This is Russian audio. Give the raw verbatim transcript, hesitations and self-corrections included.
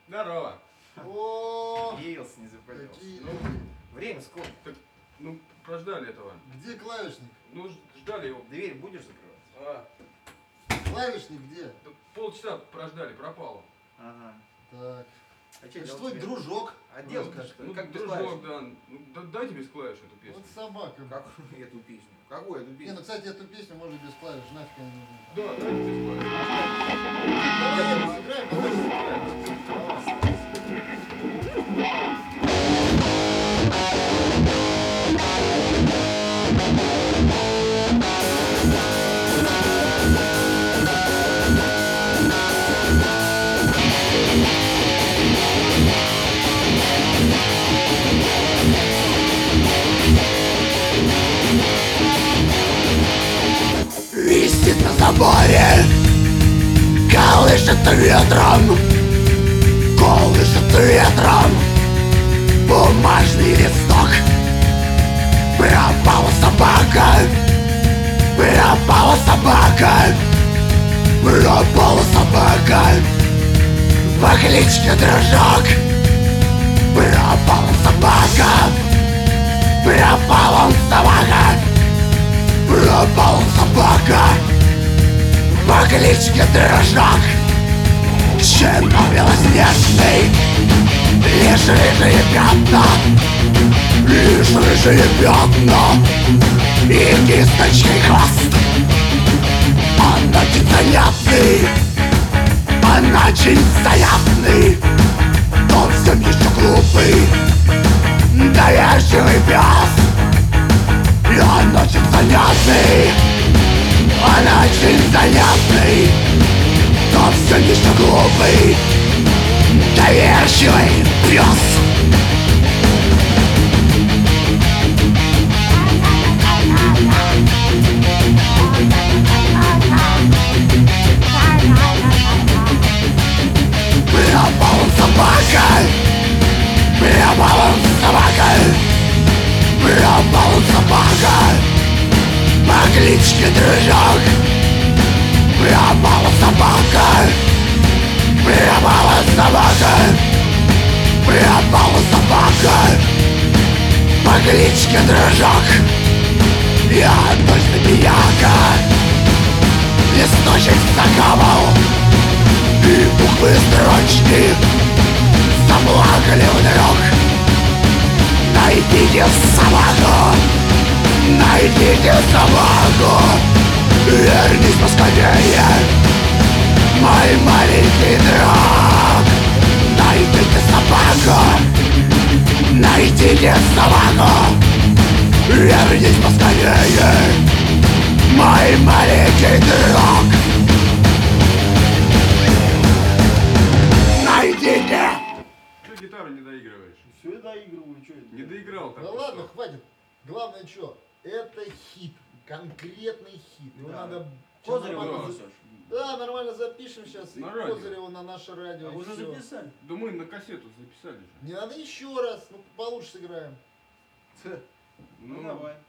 Здорово. О, Явился, не запалился. какие Ну, люди. Время сколько? Так, ну, прождали этого. Где клавишник? Ну, ж- ждали его. Дверь будешь закрывать? А, Клавишник где? да полчаса прождали, пропало. Ага. Так. А Это делать твой тебе? дружок. А делать Вроде что? Ну, Как без дружок, клавиш? да. Ну, да, дайте без клавиш эту песню. Вот собака. Какую эту песню? Какую эту Не, песню? ну кстати, эту песню можно без клавиш, нафиг она не нужна. Да, дайте без клавиш. Давай сыграем, давай сыграем. Висит на заборе, колышет ветром, колышет ветром бумажный листок. Пропала собака, пропала собака, пропала собака по кличке Дрожок. Пропала собака, пропала собака, пропала собака по кличке Дрожок. Щенок белоснежный, лишь рыжие пятна, лишь рыжие пятна и кисточный хвост. Он очень занятный, он очень занятный, он всем еще глупый, доверчивый пес. И он очень занятный, он очень занятный, но все еще глупый, доверчивый пес. Пропала собака, пропала собака, пропала собака по кличке Дружок. Пропала собака, пропала собака, пропала собака по кличке Дружок. Я точно пияка, листочек закапал, и буквы строчки заплакали вдруг. Найдите собаку, найдите собаку, вернись поскорее, мой маленький друг. Найдите собаку, найдите собаку, вернись поскорее, мой маленький друг. Найдите. Ты гитару не доигрываешь. Все я доигрываю, что это? Не доиграл так. Да ты ладно, что? хватит. Главное что? Это хит. Конкретный хит. Его Да. надо Козырева нормально да. за- несешь? Да, нормально запишем сейчас. И На радио. Козырева на наше радио. А и уже всё. записали? Да мы на кассету записали же. Не надо еще раз. Ну, получше сыграем. Ну Ну, давай.